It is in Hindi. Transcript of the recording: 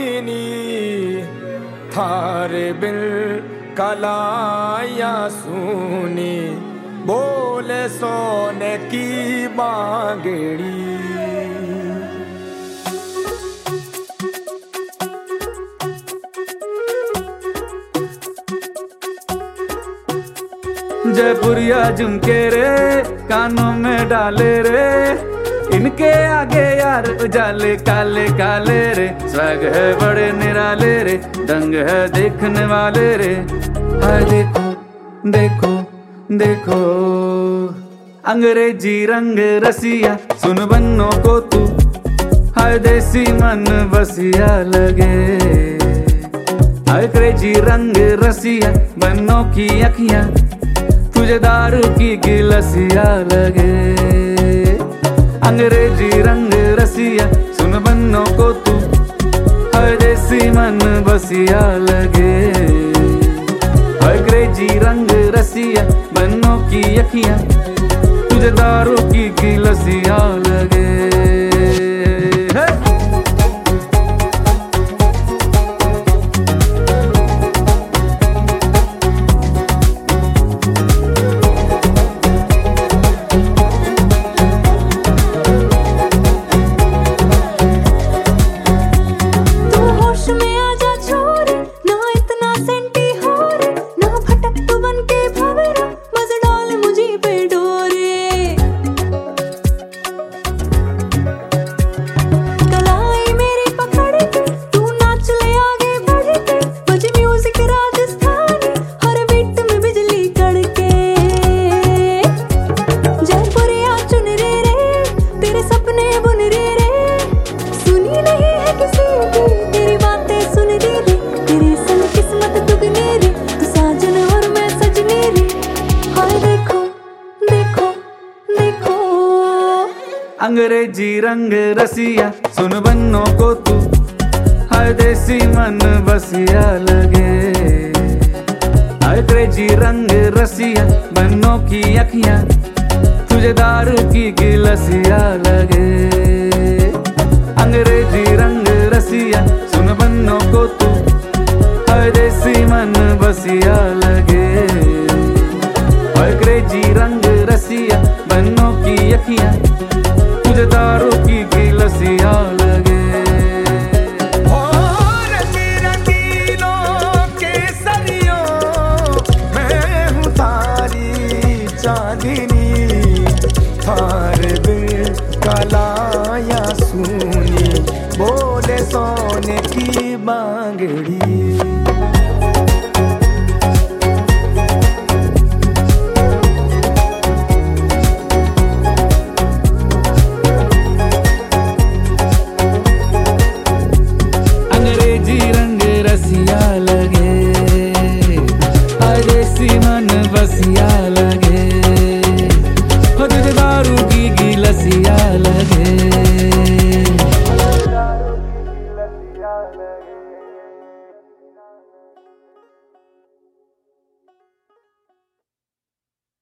चांदनी थारे बिल कलाया सुनी बोले सोने की बांगड़ी। जयपुरिया झुमके रे कानों में डाले रे, इनके आगे यार उजाले काले काले रे। स्वैग है बड़े निराले रे, दंग है देखने वाले रे। हाय देखो देखो देखो अंग्रेजी रंग रसिया, सुन बन्नों को तू हाय देसी मन बसिया लगे। हाय अंग्रेजी रंग रसिया, बन्नों की अखियां तुझे दारू की गिलसिया लगे। अंग्रेजी रंग रसिया, सुन बन्नों को तू हर देसी मन बसिया लगे। अंग्रेजी रंग रसिया, बन्नों की अखियां तुझे दारू की गिलसिया लगे। अंग्रेजी रंग रसिया, सुन बन्नों को तू हाय देसी मन बसिया लगे। अंग्रेजी रंग रसिया, बन्नों की अखियां तुझे दारू की गिलसिया लगे। अंग्रेजी रंग रसिया, सुन बन्नों को तू हाय देसी मन बसिया लगे। अंग्रेजी रंग रसिया, बन्नों की अखियां तुझे दारू की गिलसिया लगे। और रंगीनों के सरियों मैं हूँ तारी चांदनी, थारे बिल कलाया सुनी बोले सोने की बांगड़ी।